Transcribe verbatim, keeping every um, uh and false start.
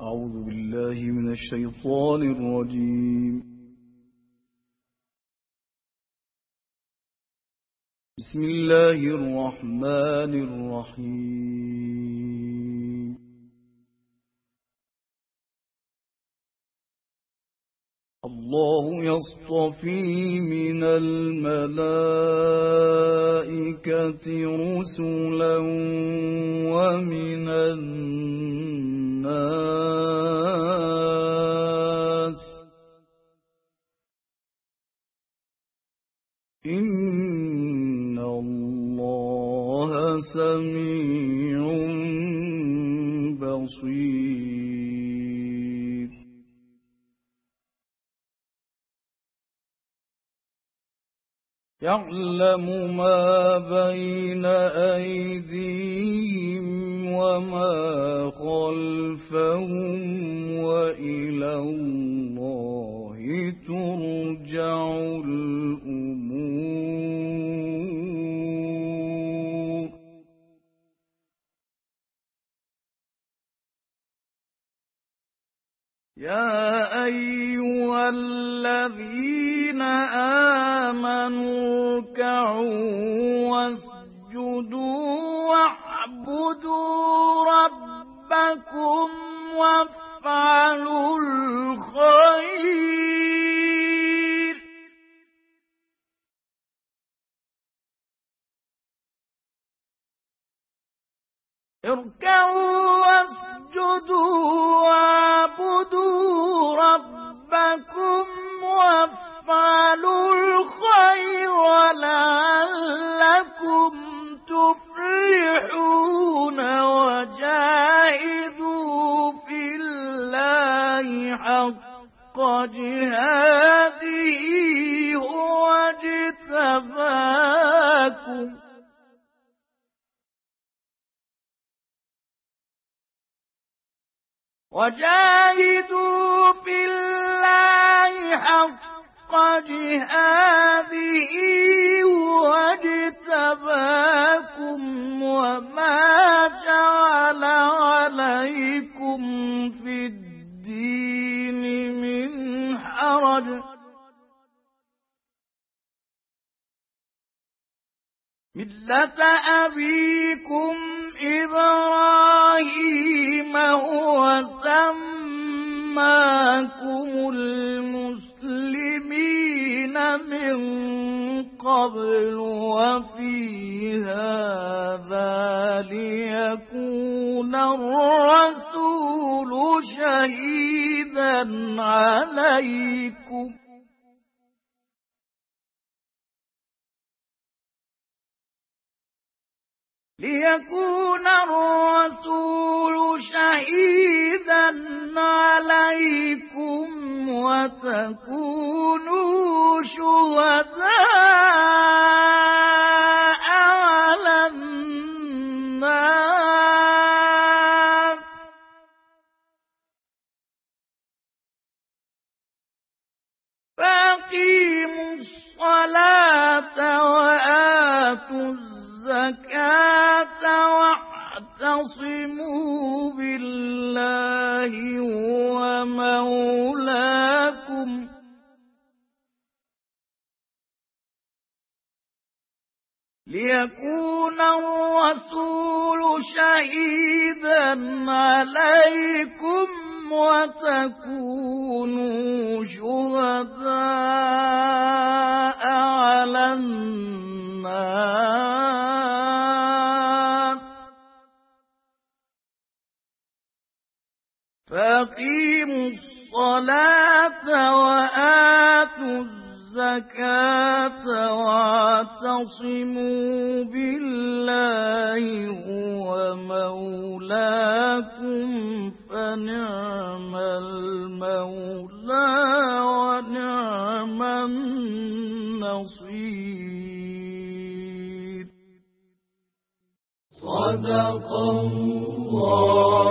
أعوذ بالله من الشيطان الرجيم. بسم الله الرحمن الرحيم. الله يصطفي من الملائكة رسلا ومن الناس إن الله سميع بصير. يعلم ما بين أيديهم وما خلفهم وإلى الله ترجع الأمور. يا أيها الذين آمنوا اركعوا واسجدوا واعبدوا ربكم وافعلوا الخير اركعوا واسجدوا واعبدوا ربكم وافعلوا الخير لعلكم تفلحون. وجاهدوا في الله حق جهاده هو اجتباكم وجاهدوا في الله حق جهاده هو اجتباكم وما جعل عليكم في الدين من حرج ملة أبيكم إبراهيم هو سماكم المسلمين من قبل وفي هذا ليكون الرسول شهيدا عليكم ليكون الرسول شهيدا عليكم وتكونوا شهداء على الناس فأقيموا الصلاة وآتوا الزكاة واعتصموا بالله هو مولاكم ليكون الرسول شهيدا عليكم وتكونوا شهداء على الناس فأقيموا الصلاة وآتوا الزكاة واعتصموا بالله هو مولاكم فنعم المولى ونعم النصير. صدق الله.